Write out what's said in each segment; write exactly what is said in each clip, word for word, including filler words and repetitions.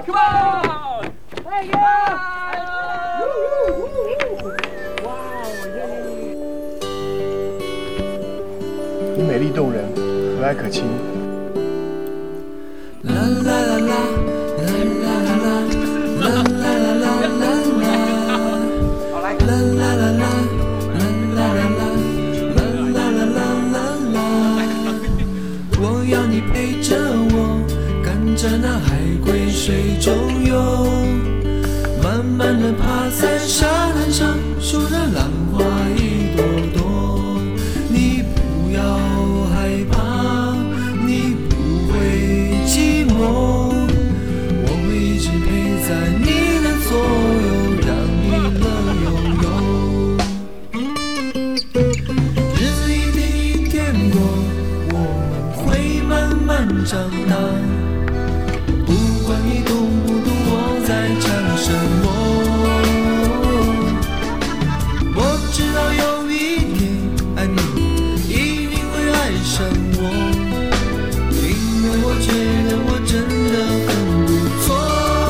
Come on! Hey, yeah! Wow! 你美丽动人，和蔼可亲。 啦啦啦啦啦啦啦啦啦啦啦啦啦，好来，啦啦啦啦啦啦啦啦啦啦啦啦，我要你陪着我，跟着那海龟水中游，慢慢地爬在沙滩上，数着浪花一朵朵，你不要害怕，你不会寂寞，我会一直陪在你的左右，让你乐悠悠。日子一天一天过，我们会慢慢长大，不管你懂不懂我在讲什么，我知道有一天爱你一定会爱上我，因为我觉得我真的很不错。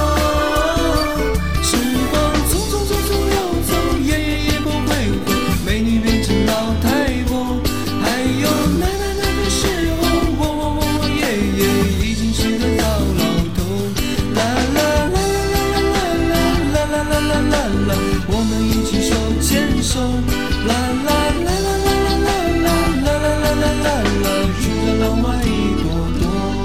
时光匆匆匆匆流走，夜夜也不会回，美女变成老太婆，还有奶奶那个时候，我我我我爷爷已经是个糟老头。啦啦啦啦啦啦啦啦啦啦啦啦，我们一起手牵手。啦啦啦啦啦啦啦啦啦啦啦啦啦，数着浪花一朵朵。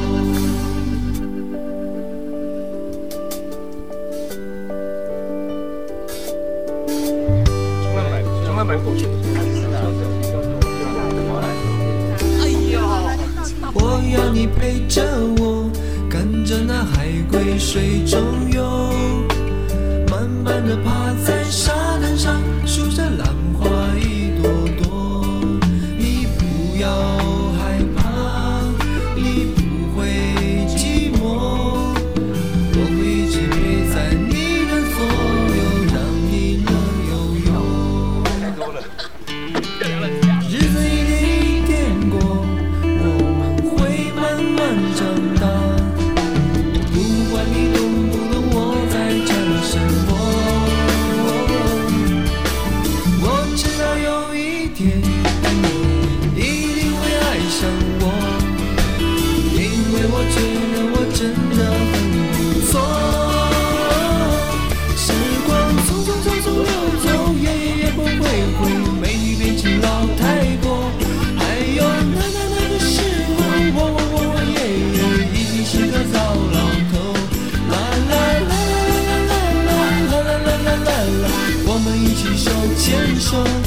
从来买过去。 我要你陪着我，跟着那海龟水中游，慢慢地爬在沙滩上，数着浪花一朵朵。你不要害怕，你不会寂寞，我会一直陪在你的左右，让你乐悠悠。日子一天一天过，我们会慢慢长大，不管你懂不懂我在讲什么，我知道有一天你一定会爱上我，因为我觉得我真的很不错。时光匆匆匆匆流走，夜夜也不会回，美女变成老太婆，还有奶奶那个时候，我我我我爷爷已经是个糟老头。啦啦啦啦啦啦啦啦啦啦啦啦，我们一起手牵手。